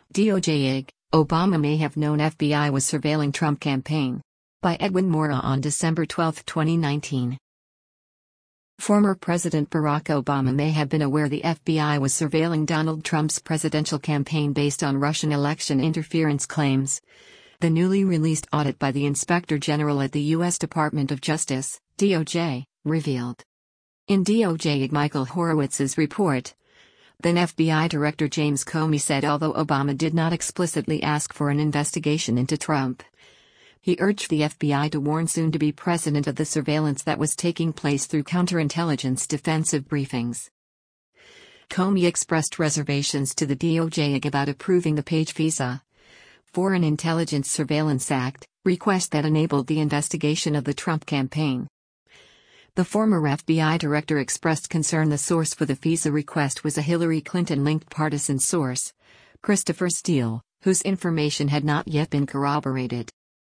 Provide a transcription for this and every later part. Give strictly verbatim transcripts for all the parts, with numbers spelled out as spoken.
D O J I G, Obama may have known F B I was surveilling Trump campaign. By Edwin Mora on December twelfth, twenty nineteen. Former President Barack Obama may have been aware the F B I was surveilling Donald Trump's presidential campaign based on Russian election interference claims. The newly released audit by the Inspector General at the U S Department of Justice, D O J, revealed. In D O J I G Michael Horowitz's report, then F B I Director James Comey said although Obama did not explicitly ask for an investigation into Trump, he urged the F B I to warn soon-to-be president of the surveillance that was taking place through counterintelligence defensive briefings. Comey expressed reservations to the D O J I G about approving the Page FISA, Foreign Intelligence Surveillance Act, request that enabled the investigation of the Trump campaign. The former F B I director expressed concern the source for the FISA request was a Hillary Clinton-linked partisan source, Christopher Steele, whose information had not yet been corroborated.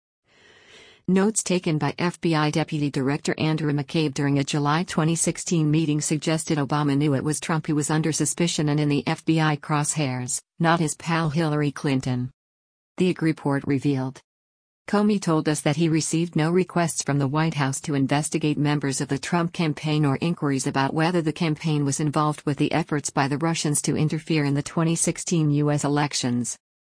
Notes taken by F B I Deputy Director Andrew McCabe during a July twenty sixteen meeting suggested Obama knew it was Trump who was under suspicion and in the F B I crosshairs, not his pal Hillary Clinton. The I G report revealed. Comey told us that he received no requests from the White House to investigate members of the Trump campaign or inquiries about whether the campaign was involved with the efforts by the Russians to interfere in the twenty sixteen U S elections.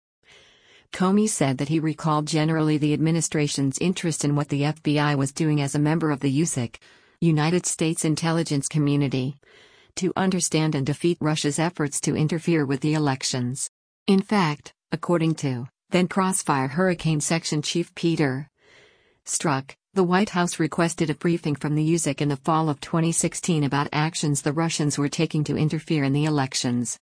Comey said that he recalled generally the administration's interest in what the F B I was doing as a member of the U S I C, United States Intelligence Community, to understand and defeat Russia's efforts to interfere with the elections. In fact, according to then Crossfire Hurricane Section Chief Peter Strzok, the White House requested a briefing from the U S I C in the fall of twenty sixteen about actions the Russians were taking to interfere in the elections.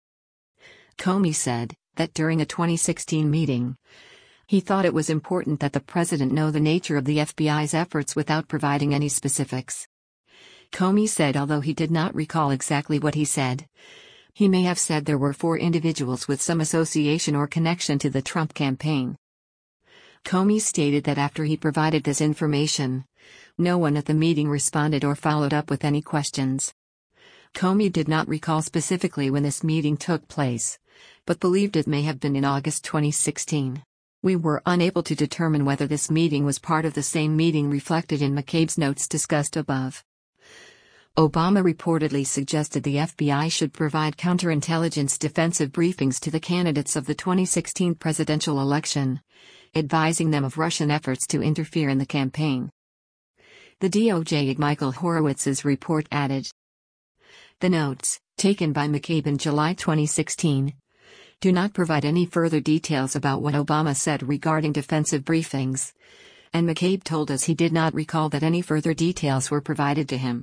Comey said that during a twenty sixteen meeting, he thought it was important that the president know the nature of the F B I's efforts without providing any specifics. Comey said although he did not recall exactly what he said, he may have said there were four individuals with some association or connection to the Trump campaign. Comey stated that after he provided this information, no one at the meeting responded or followed up with any questions. Comey did not recall specifically when this meeting took place, but believed it may have been in August twenty sixteen. We were unable to determine whether this meeting was part of the same meeting reflected in McCabe's notes discussed above. Obama reportedly suggested the F B I should provide counterintelligence defensive briefings to the candidates of the twenty sixteen presidential election, advising them of Russian efforts to interfere in the campaign. The D O J I G Michael Horowitz's report added. The notes, taken by McCabe in July twenty sixteen, do not provide any further details about what Obama said regarding defensive briefings, and McCabe told us he did not recall that any further details were provided to him.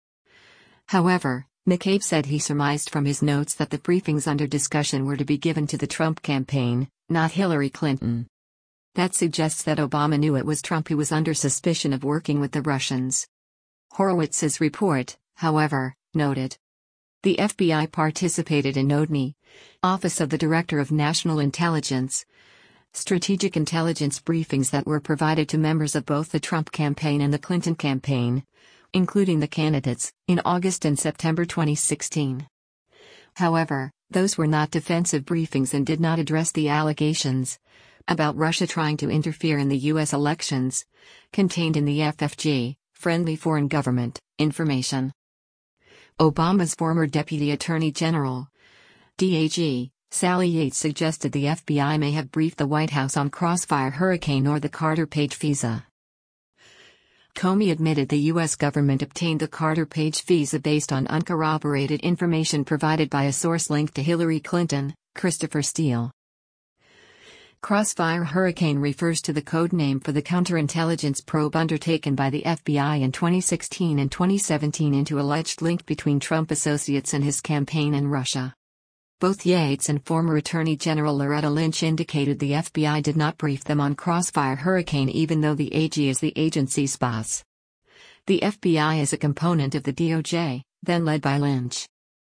However, McCabe said he surmised from his notes that the briefings under discussion were to be given to the Trump campaign, not Hillary Clinton. That suggests that Obama knew it was Trump who was under suspicion of working with the Russians. Horowitz's report, however, noted. The F B I participated in O D N I, Office of the Director of National Intelligence, strategic intelligence briefings that were provided to members of both the Trump campaign and the Clinton campaign, including the candidates, in August and September twenty sixteen. However, those were not defensive briefings and did not address the allegations about Russia trying to interfere in the U S elections, contained in the F F G, Friendly Foreign Government, information. Obama's former Deputy Attorney General, D A G, Sally Yates suggested the F B I may have briefed the White House on Crossfire Hurricane or the Carter Page FISA. Comey admitted the U S government obtained the Carter Page FISA based on uncorroborated information provided by a source linked to Hillary Clinton, Christopher Steele. Crossfire Hurricane refers to the code name for the counterintelligence probe undertaken by the F B I in twenty sixteen and twenty seventeen into alleged link between Trump associates and his campaign and Russia. Both Yates and former Attorney General Loretta Lynch indicated the F B I did not brief them on Crossfire Hurricane even though the A G is the agency's boss. The F B I is a component of the D O J, then led by Lynch.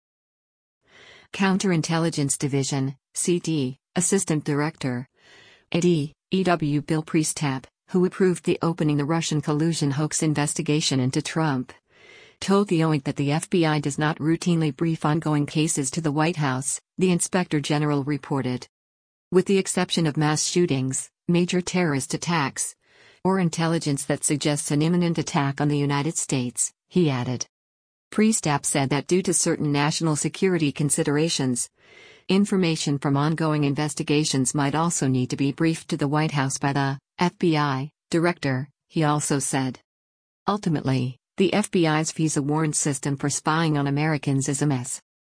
Counterintelligence Division, C D, Assistant Director, A D, E W Bill Priestap, who approved the opening the Russian collusion hoax investigation into Trump, told the O I G that the F B I does not routinely brief ongoing cases to the White House, the Inspector General reported. With the exception of mass shootings, major terrorist attacks, or intelligence that suggests an imminent attack on the United States, he added. Priestap said that due to certain national security considerations, information from ongoing investigations might also need to be briefed to the White House by the F B I director, he also said. Ultimately, the F B I's visa warrant system for spying on Americans is a mess.